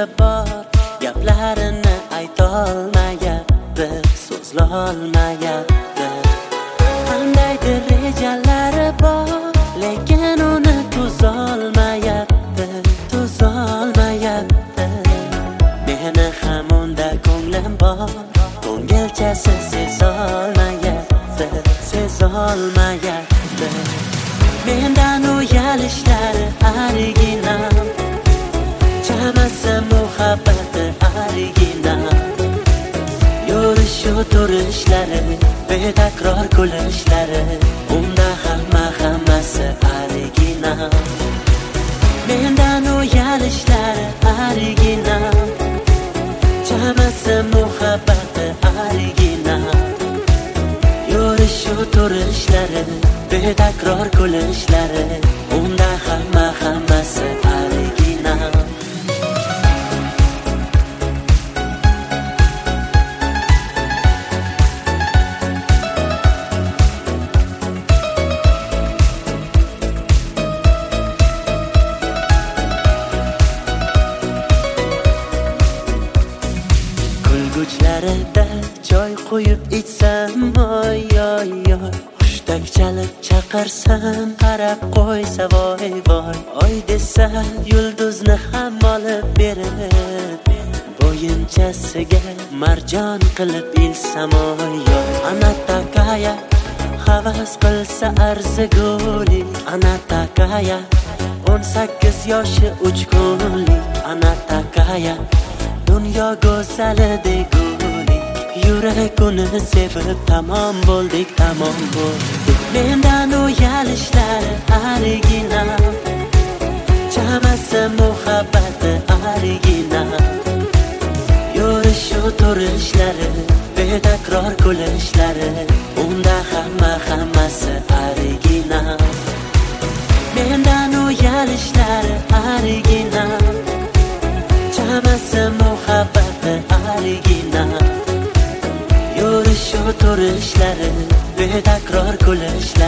bor, gaplarini aytolmayapti, so'zlolmayapti. Qandaydir rejalari bor, lekin uni tuzolmayapti. Meni ham unda ko'nglim bor, ko'ngilchasi sezolmayapti. Mendan uyalishlari original, chamasi muhabbati original. Yurish turishlari, betakror kulishlari, unda hammasi original. Mendan uyalishlari original, chamasi muhabbati original. Yurish turishlari, betakror kulishlari, unda hammasi original. Kulguchlarida choy quyib ichsam, oy Hushtak chalib chaqirsam, qarab qo'ysa voy. Oy desa yulduzni ham olib berib, bo'yinchasiga marjon qilib ilsam, oy. Ana takaya havas qilsa arzigulik, ana takaya 18 yoshi 3 kunlik, ana takaya dunyo go'zali degulik. Yurak uni sevib tamom bo'ldik. Mendan uyalishlari original, chamasi muhabbati original. Yurish turishlari, betakror kulishlari, unda hammasi original. Mendan uyalishlari original, chamasi muhabbati original. Yurish turishlari, betakror kulishlari.